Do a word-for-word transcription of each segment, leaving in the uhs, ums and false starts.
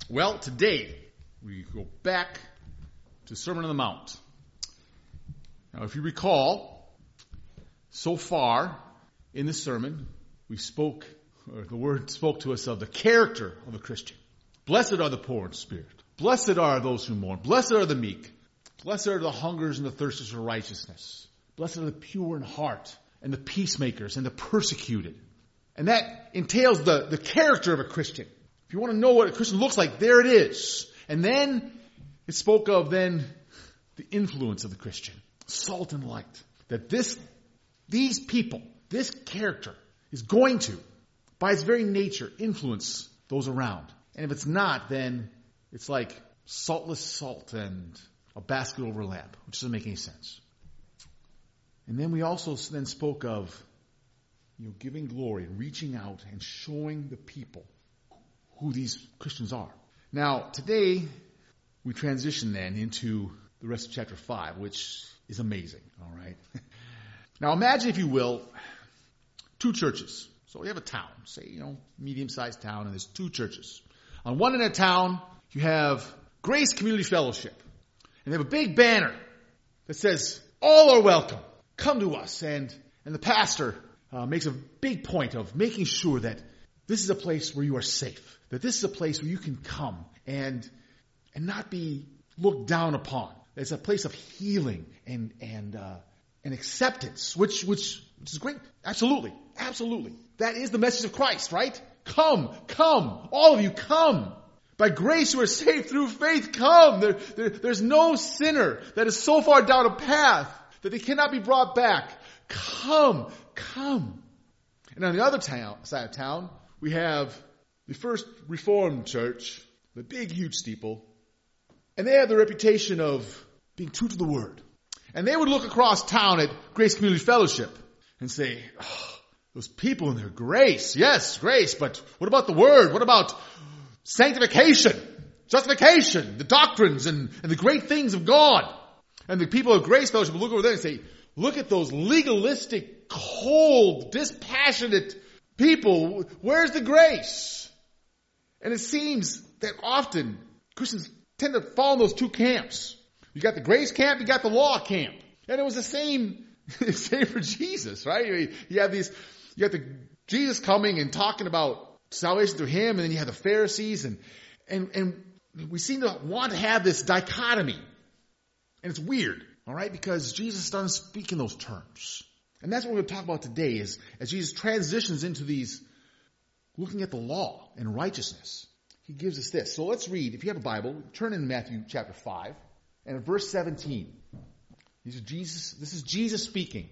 Well, today we go back to Sermon on the Mount. Now, if you recall, so far in this sermon, we spoke, or the Word spoke to us of the character of a Christian. Blessed are the poor in spirit. Blessed are those who mourn. Blessed are the meek. Blessed are the hungers and the thirsters for righteousness. Blessed are the pure in heart and the peacemakers and the persecuted. And that entails the, the character of a Christian. If you want to know what a Christian looks like, there it is. And then it spoke of then the influence of the Christian. Salt and light. That this, these people, this character is going to, by its very nature, influence those around. And if it's not, then it's like saltless salt and a basket over a lamp, which doesn't make any sense. And then we also then spoke of you know, giving glory and reaching out and showing the people who these Christians are. Now, today, we transition then into the rest of chapter five, which is amazing, all right? Now, imagine, if you will, two churches. So we have a town, say, you know, medium-sized town, and there's two churches. On one end of town, you have Grace Community Fellowship. And they have a big banner that says, all are welcome. Come to us. And, and the pastor Uh, makes a big point of making sure that this is a place where you are safe. That this is a place where you can come and and not be looked down upon. It's a place of healing and and uh, and acceptance, which which which is great. Absolutely, absolutely. That is the message of Christ, right? Come, come, all of you, come. By grace you are saved through faith. Come. There, there, there's no sinner that is so far down a path that they cannot be brought back. Come, come. And on the other town, side of town, we have the First Reformed Church, the big, huge steeple. And they have the reputation of being true to the Word. And they would look across town at Grace Community Fellowship and say, oh, those people in their grace. Yes, grace, but what about the Word? What about sanctification, justification, the doctrines and, and the great things of God? And the people of Grace Fellowship would look over there and say, look at those legalistic, cold, dispassionate people. Where's the grace? And it seems that often Christians tend to fall in those two camps. You got the grace camp, you got the law camp. And it was the same, same for Jesus, right? You have these, you got the Jesus coming and talking about salvation through him, and then you have the Pharisees, and and and we seem to want to have this dichotomy. And it's weird. All right, because Jesus doesn't speak in those terms. And that's what we're going to talk about today is as Jesus transitions into these, looking at the law and righteousness, he gives us this. So let's read, if you have a Bible, turn in Matthew chapter five and verse seventeen. These are Jesus, this is Jesus speaking.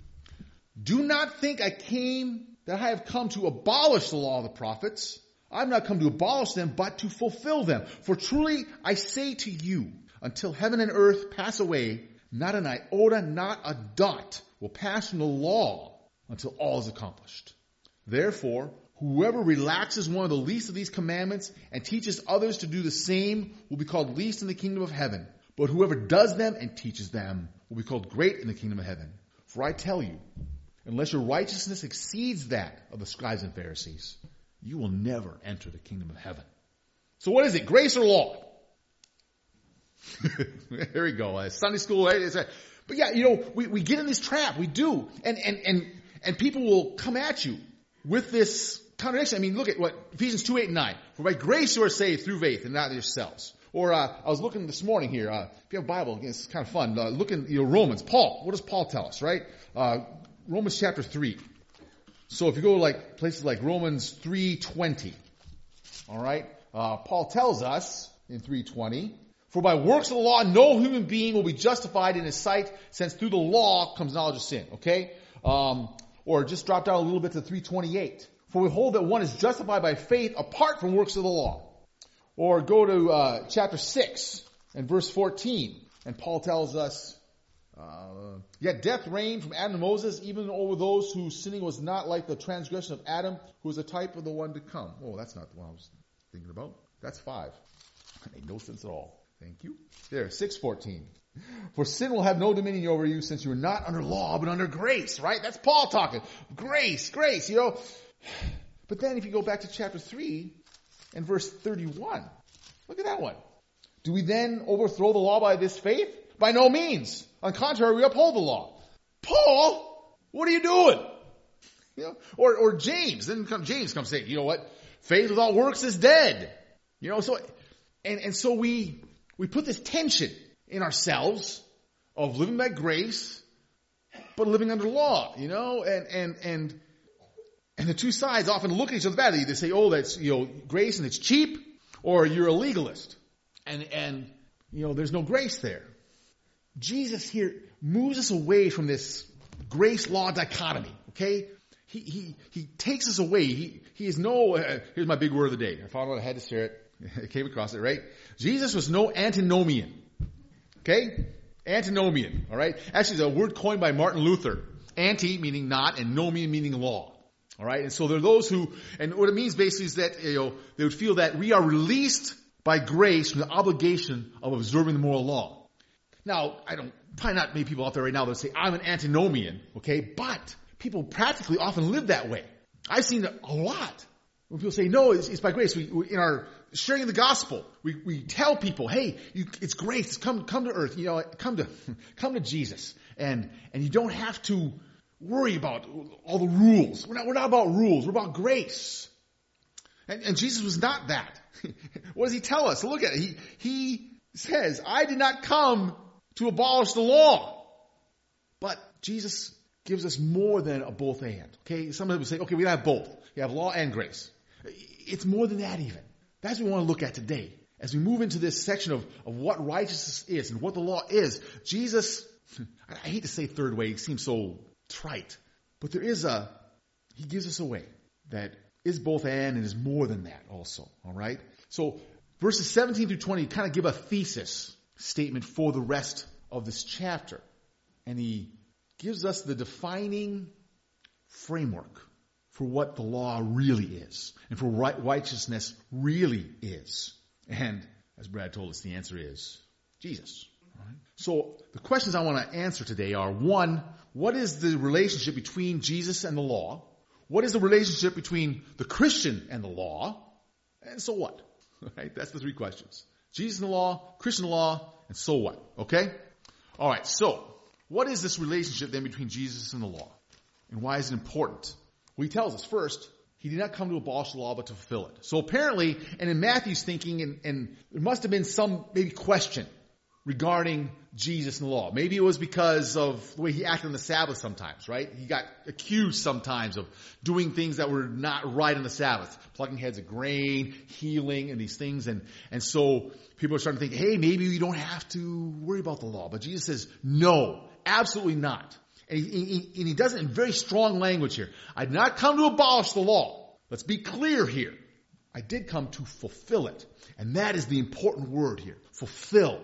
Do not think I came, that I have come to abolish the law of the prophets. I have not come to abolish them, but to fulfill them. For truly I say to you, until heaven and earth pass away, not an iota, not a dot will pass from the law until all is accomplished. Therefore, whoever relaxes one of the least of these commandments and teaches others to do the same will be called least in the kingdom of heaven. But whoever does them and teaches them will be called great in the kingdom of heaven. For I tell you, unless your righteousness exceeds that of the scribes and Pharisees, you will never enter the kingdom of heaven. So what is it? Grace or law? There we go. Uh, Sunday school, right? It's a, but yeah, you know, we, we get in this trap. We do. And, and, and, and people will come at you with this contradiction. I mean, look at what Ephesians two, eight, and nine. For by grace you are saved through faith and not yourselves. Or, uh, I was looking this morning here, uh, if you have a Bible, it's kind of fun, uh, looking, you know, Romans. Paul, what does Paul tell us, right? Uh, Romans chapter three. So if you go like places like Romans three twenty, all right, uh, Paul tells us in three twenty, for by works of the law, no human being will be justified in his sight, since through the law comes knowledge of sin. Okay? Um, or just drop down a little bit to three twenty-eight. For we hold that one is justified by faith apart from works of the law. Or go to uh, chapter six and verse fourteen. And Paul tells us, uh, yet death reigned from Adam to Moses, even over those whose sinning was not like the transgression of Adam, who is a type of the one to come. Oh, that's not the one I was thinking about. That's five. That made no sense at all. Thank you. There, six fourteen. For sin will have no dominion over you, since you are not under law, but under grace, right? That's Paul talking. Grace, grace, you know. But then if you go back to chapter three and verse thirty-one, Look at that one. Do we then overthrow the law by this faith? By no means. On the contrary, we uphold the law. Paul, what are you doing? You know, or, or James, then come, James comes saying, you know what? Faith without works is dead. You know, so, and, and so we, we put this tension in ourselves of living by grace, but living under law, you know, and, and, and, and the two sides often look at each other badly. They say, oh, that's, you know, grace and it's cheap, or you're a legalist. And, and, you know, there's no grace there. Jesus here moves us away from this grace-law dichotomy, okay? He, he, he takes us away. He, he is no, uh, here's my big word of the day. I found out I had to share it. I came across it, right? Jesus was no antinomian. Okay? Antinomian, alright? Actually, it's a word coined by Martin Luther. Anti meaning not, and nomian meaning law. Alright? And so there are those who, and what it means basically is that, you know, they would feel that we are released by grace from the obligation of observing the moral law. Now, I don't, probably not many people out there right now that say, I'm an antinomian, okay? But people practically often live that way. I've seen it a lot. When people say, no, it's, it's by grace. We, we, in our sharing the gospel, we, we tell people, hey, you, it's grace. Come, come to earth. You know, come to, come to Jesus. And, and you don't have to worry about all the rules. We're not, we're not about rules. We're about grace. And, and Jesus was not that. What does he tell us? Look at it. He, he says, I did not come to abolish the law. But Jesus gives us more than a both and. Okay? Some people say, okay, we have both. You have law and grace. It's more than that even. That's what we want to look at today. As we move into this section of, of what righteousness is and what the law is, Jesus, I hate to say third way, it seems so trite, but there is a, he gives us a way that is both and and is more than that also. Alright? So verses seventeen through twenty kind of give a thesis statement for the rest of this chapter. And he gives us the defining framework for what the law really is and for right, righteousness really is. And as Brad told us, the answer is Jesus. All right? So the questions I want to answer today are, one, what is the relationship between Jesus and the law? What is the relationship between the Christian and the law? And so what? All right? That's the three questions. Jesus and the law, Christian law, and so what? Okay? All right, so what is this relationship then between Jesus and the law? And why is it important? Well, he tells us first, he did not come to abolish the law, but to fulfill it. So apparently, and in Matthew's thinking, and, and there must have been some maybe question regarding Jesus and the law. Maybe it was because of the way he acted on the Sabbath sometimes, right? He got accused sometimes of doing things that were not right on the Sabbath. Plucking heads of grain, healing, and these things. And, and so people are starting to think, hey, maybe we don't have to worry about the law. But Jesus says, no, absolutely not. And he, he, and he does it in very strong language here. I did not come to abolish the law. Let's be clear here. I did come to fulfill it. And that is the important word here. Fulfill.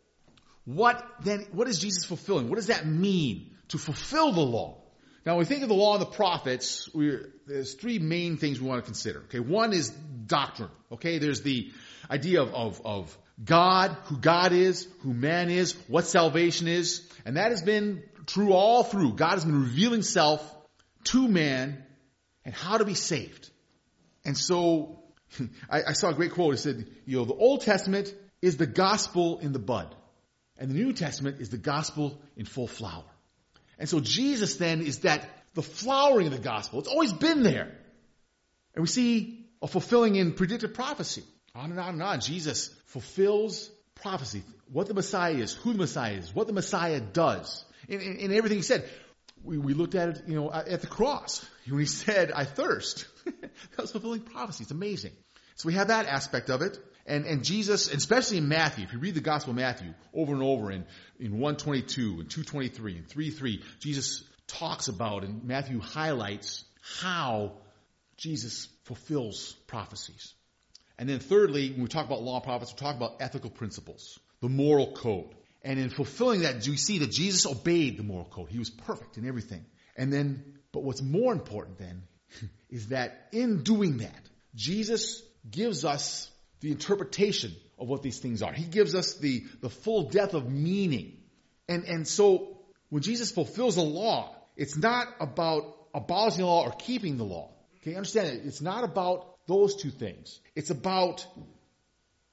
What then, what is Jesus fulfilling? What does that mean to fulfill the law? Now, when we think of the law and the prophets, we're, there's three main things we want to consider. Okay, one is doctrine. Okay, there's the idea of, of, of God, who God is, who man is, what salvation is. And that has been true all through. God has been revealing self to man and how to be saved. And so, I, I saw a great quote. It said, you know, the Old Testament is the gospel in the bud. And the New Testament is the gospel in full flower. And so Jesus then is that, the flowering of the gospel. It's always been there. And we see a fulfilling in predicted prophecy. On and on and on. Jesus fulfills prophecy. What the Messiah is, who the Messiah is, what the Messiah does. In, in, in everything he said. We, we looked at it, you know, at the cross. When he said, I thirst. That was fulfilling prophecy. It's amazing. So we have that aspect of it. And, and Jesus, especially in Matthew, if you read the Gospel of Matthew over and over in, in one twenty-two and two twenty-three and three three, Jesus talks about and Matthew highlights how Jesus fulfills prophecies. And then thirdly, when we talk about law and prophets, we talk about ethical principles, the moral code. And in fulfilling that, we see that Jesus obeyed the moral code. He was perfect in everything. And then, but what's more important then is that in doing that, Jesus gives us the interpretation of what these things are. He gives us the, the full depth of meaning. And, and so when Jesus fulfills the law, it's not about abolishing the law or keeping the law. Okay, understand it. It's not about those two things. It's about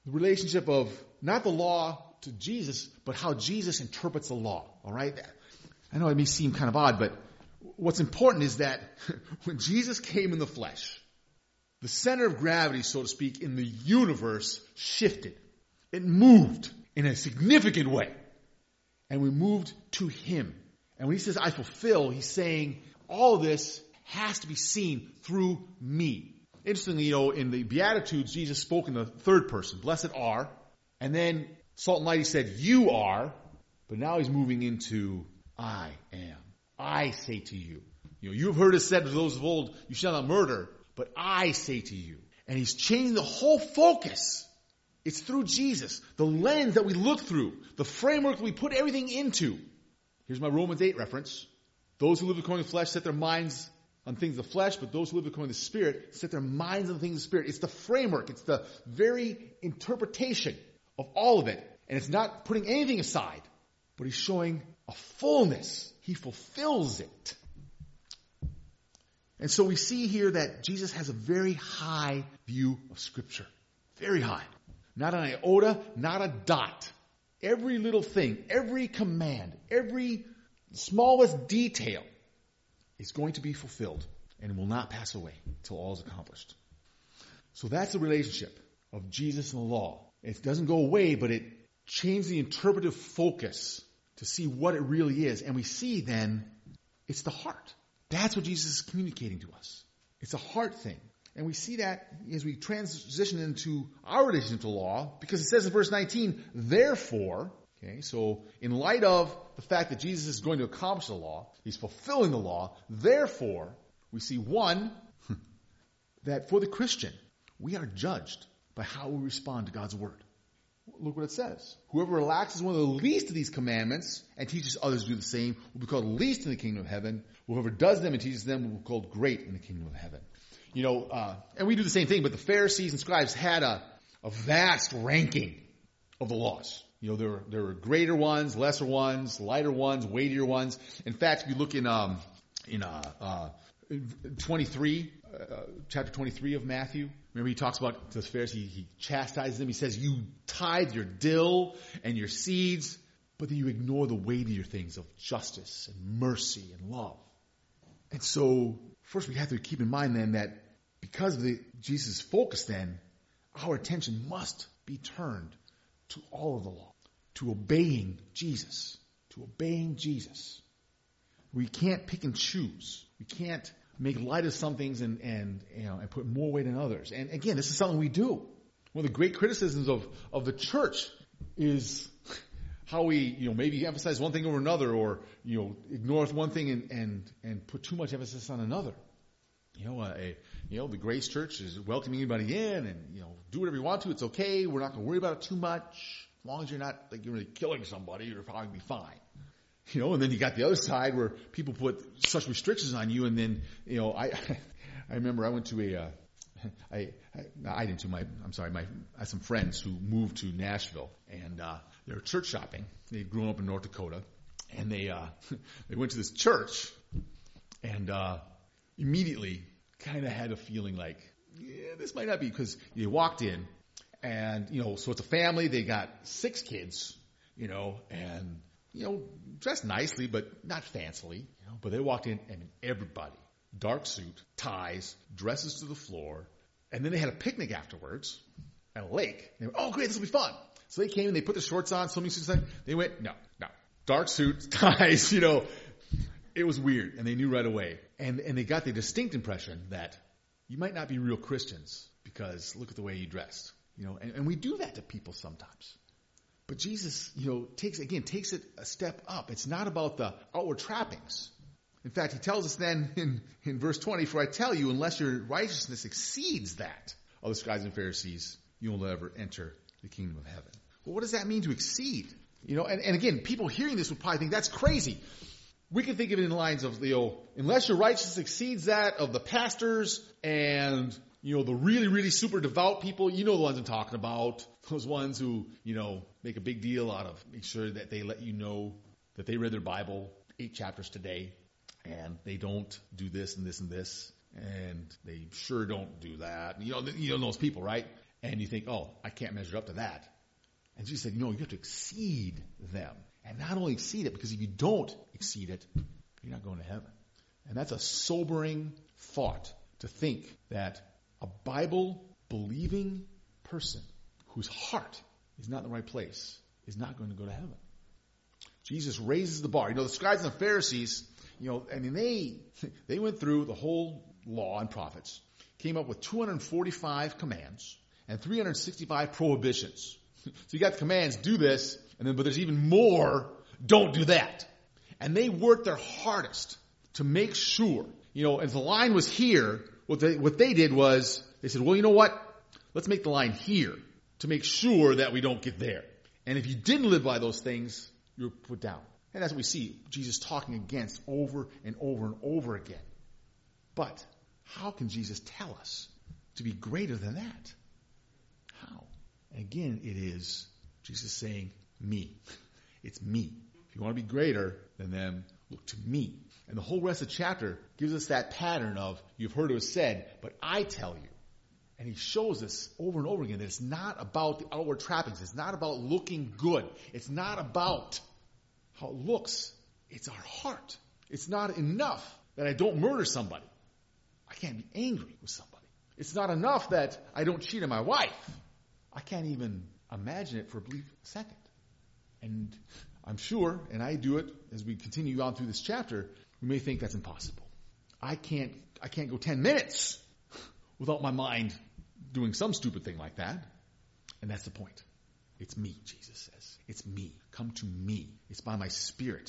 the relationship of not the law to Jesus, but how Jesus interprets the law. All right? I know it may seem kind of odd, but what's important is that when Jesus came in the flesh, the center of gravity, so to speak, in the universe shifted. It moved in a significant way. And we moved to him. And when he says, I fulfill, he's saying all of this has to be seen through me. Interestingly, you know, in the Beatitudes, Jesus spoke in the third person. Blessed are. And then Salt and Light, he said, you are. But now he's moving into I am. I say to you. You know, you have heard it said to those of old, you shall not murder. But I say to you. And he's changing the whole focus. It's through Jesus. The lens that we look through. The framework that we put everything into. Here's my Romans eight reference. Those who live according to the flesh set their minds on things of the flesh, but those who live according to the Spirit set their minds on the things of the Spirit. It's the framework. It's the very interpretation of all of it. And it's not putting anything aside, but he's showing a fullness. He fulfills it. And so we see here that Jesus has a very high view of Scripture. Very high. Not an iota, not a dot. Every little thing, every command, every smallest detail is going to be fulfilled and will not pass away until all is accomplished. So that's the relationship of Jesus and the law. It doesn't go away, but it changes the interpretive focus to see what it really is. And we see then it's the heart. That's what Jesus is communicating to us. It's a heart thing. And we see that as we transition into our relationship to law, because it says in verse nineteen, therefore, okay, so in light of the fact that Jesus is going to accomplish the law, he's fulfilling the law, therefore, we see one, that for the Christian, we are judged by how we respond to God's word. Look what it says. Whoever relaxes one of the least of these commandments and teaches others to do the same will be called least in the kingdom of heaven. Whoever does them and teaches them will be called great in the kingdom of heaven. You know, uh, and we do the same thing, but the Pharisees and scribes had a, a vast ranking of the laws. You know, there were, there were greater ones, lesser ones, lighter ones, weightier ones. In fact, if you look in, um, in, uh, uh, twenty-three, uh, chapter twenty-three of Matthew, remember he talks about the Pharisees, he, he chastises them. He says, you tithe your dill and your seeds, but then you ignore the weightier things of justice and mercy and love. And so, first we have to keep in mind then that because of the Jesus' focus then, our attention must be turned to all of the law, to obeying Jesus, to obeying Jesus. We can't pick and choose. We can't make light of some things and, and, you know, and put more weight on others. And again, this is something we do. One of the great criticisms of, of the church is how we, you know, maybe emphasize one thing over another, or, you know, ignore one thing and, and, and put too much emphasis on another. You know, uh, a, you know, the Grace Church is welcoming anybody in, and, you know, do whatever you want to. It's okay. We're not going to worry about it too much. As long as you're not, like, you're really killing somebody, you're probably going to be fine. You know, and then you got the other side where people put such restrictions on you, and then, you know, I, I remember I went to a, uh, I, I, I didn't too, my, I'm sorry, my, I had some friends who moved to Nashville, and, uh, they were church shopping. They'd grown up in North Dakota, and they, uh, they went to this church, and, uh, immediately kind of had a feeling like, yeah, this might not be, because they walked in, and, you know, so it's a family, they got six kids, you know, and, you know, dressed nicely, but not fancily, you know, but they walked in, and everybody, dark suit, ties, dresses to the floor, and then they had a picnic afterwards at a lake. They went, oh great, this will be fun. So they came and they put their shorts on, swimming suits on. They went, no, no, dark suits, ties, you know. It was weird, and they knew right away. And and they got the distinct impression that you might not be real Christians because look at the way you dressed, you know. And, and we do that to people sometimes. But Jesus, you know, takes again takes it a step up. It's not about the outward trappings. In fact, he tells us then in, in verse twenty, for I tell you, unless your righteousness exceeds that of the scribes and Pharisees, you will never enter the kingdom of heaven. Well, what does that mean to exceed? You know, and, and again, people hearing this would probably think that's crazy. We can think of it in lines of, you know, unless your righteousness exceeds that of the pastors and, you know, the really, really super devout people, you know the ones I'm talking about. Those ones who, you know, make a big deal out of make sure that they let you know that they read their Bible eight chapters today, and they don't do this and this and this, and they sure don't do that. You know, you know those people, right? And you think, oh, I can't measure up to that. And Jesus said, no, you have to exceed them. And not only exceed it, because if you don't exceed it, you're not going to heaven. And that's a sobering thought, to think that a Bible-believing person whose heart is not in the right place is not going to go to heaven. Jesus raises the bar. You know, the scribes and the Pharisees, you know, I mean, they they went through the whole law and prophets, came up with two hundred forty-five commands and three hundred sixty-five prohibitions. So you got the commands, do this, and then, but there's even more, don't do that. And they worked their hardest to make sure, you know, if the line was here, what they, what they did was, they said, well, you know what? Let's make the line here to make sure that we don't get there. And if you didn't live by those things, you're put down. And that's what we see Jesus talking against over and over and over again. But how can Jesus tell us to be greater than that? How? And again, it is Jesus saying, me. It's me. If you want to be greater than them, look to me. And the whole rest of the chapter gives us that pattern of, you've heard it was said, but I tell you. And he shows us over and over again that it's not about the outward trappings. It's not about looking good. It's not about how it looks. It's our heart. It's not enough that I don't murder somebody. I can't be angry with somebody. It's not enough that I don't cheat on my wife. I can't even imagine it for a brief second. And I'm sure, and I do it as we continue on through this chapter, we may think that's impossible. I can't, I can't go ten minutes without my mind doing some stupid thing like that. And that's the point. It's me, Jesus says. It's me. Come to me. It's by my Spirit.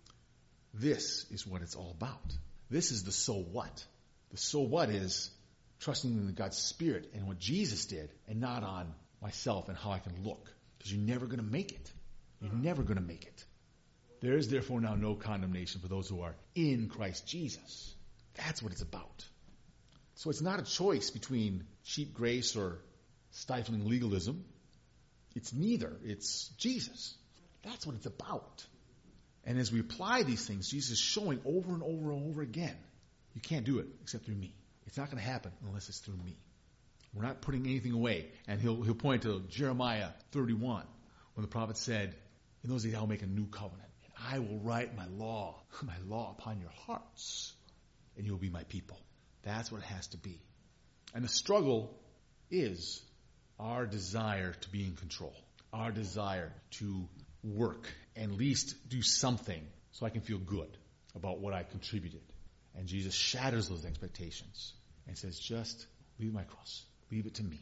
This is what it's all about. This is the so what. The so what is trusting in God's Spirit and what Jesus did, and not on myself and how I can look. Because you're never going to make it. You're never going to make it. There is therefore now no condemnation for those who are in Christ Jesus. That's what it's about. So it's not a choice between cheap grace or stifling legalism. It's neither. It's Jesus. That's what it's about. And as we apply these things, Jesus is showing over and over and over again, you can't do it except through me. It's not going to happen unless it's through me. We're not putting anything away. And he'll, he'll point to Jeremiah thirty-one, when the prophet said, in those days I will make a new covenant, and I will write my law, my law upon your hearts, and you will be my people. That's what it has to be. And the struggle is our desire to be in control, our desire to work and at least do something so I can feel good about what I contributed. And Jesus shatters those expectations and says, just leave my cross. Leave it to me.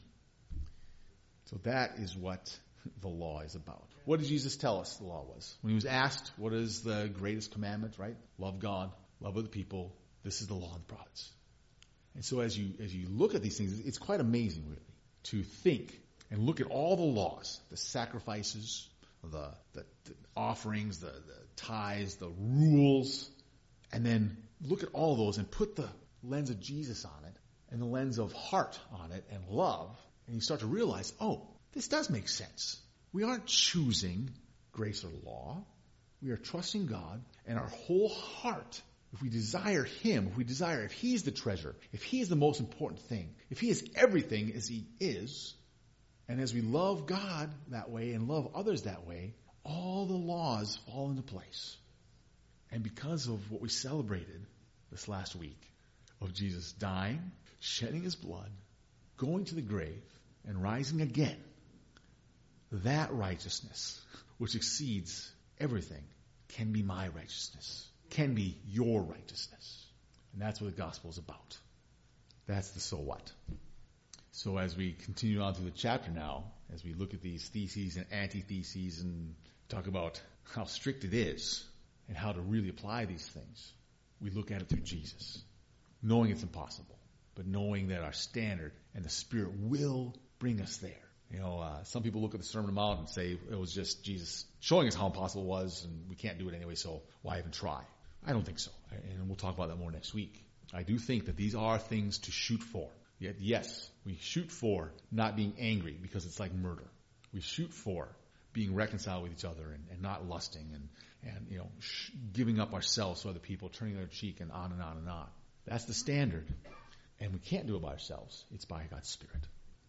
So that is what the law is about. What did Jesus tell us the law was? When he was asked, what is the greatest commandment, right? Love God, love other people. This is the law and the prophets. And so as you as you look at these things, it's quite amazing, really, to think and look at all the laws, the sacrifices, the, the, the offerings, the, the tithes, the rules, and then look at all those and put the lens of Jesus on it and the lens of heart on it and love, and you start to realize, oh, this does make sense. We aren't choosing grace or law. We are trusting God, and our whole heart, if we desire Him, if we desire, if He's the treasure, if He is the most important thing, if He is everything as He is, and as we love God that way and love others that way, all the laws fall into place. And because of what we celebrated this last week, of Jesus dying, shedding His blood, going to the grave, and rising again, that righteousness, which exceeds everything, can be my righteousness, can be your righteousness. And that's what the gospel is about. That's the so what. So as we continue on through the chapter now, as we look at these theses and antitheses and talk about how strict it is and how to really apply these things, we look at it through Jesus, knowing it's impossible, but knowing that our standard and the Spirit will bring us there. You know, uh, some people look at the Sermon on the Mount and say it was just Jesus showing us how impossible it was, and we can't do it anyway, so why even try? I don't think so, and we'll talk about that more next week. I do think that these are things to shoot for. Yet, yes, we shoot for not being angry because it's like murder. We shoot for being reconciled with each other and, and not lusting and, and you know, sh- giving up ourselves to other people, turning their cheek, and on and on and on. That's the standard. And we can't do it by ourselves. It's by God's Spirit.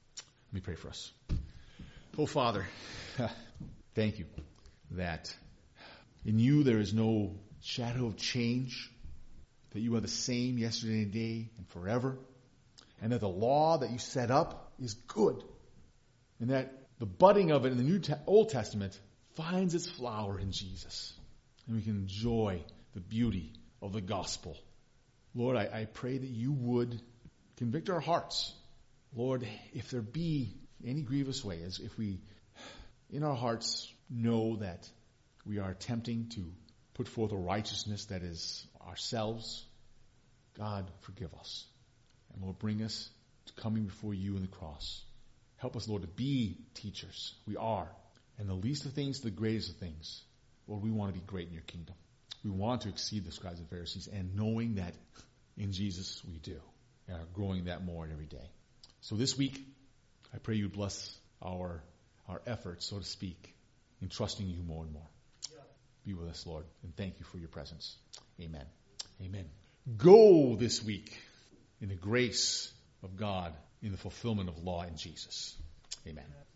Let me pray for us. Oh, Father, thank you that in you there is no shadow of change, that you are the same yesterday, today, and forever, and that the law that you set up is good, and that the budding of it in the New Te- Old Testament finds its flower in Jesus, and we can enjoy the beauty of the gospel. Lord, I, I pray that you would convict our hearts. Lord, if there be any grievous way, as if we in our hearts know that we are attempting to put forth a righteousness that is ourselves, God, forgive us. And Lord, bring us to coming before you in the cross. Help us, Lord, to be teachers. We are. And the least of things to the greatest of things. Lord, we want to be great in your kingdom. We want to exceed the scribes and Pharisees, and knowing that in Jesus we do, and are growing that more every day. So this week, I pray you bless our our efforts, so to speak, in trusting you more and more. Yeah. Be with us, Lord, and thank you for your presence. Amen. Amen. Go this week in the grace of God, in the fulfillment of law in Jesus. Amen.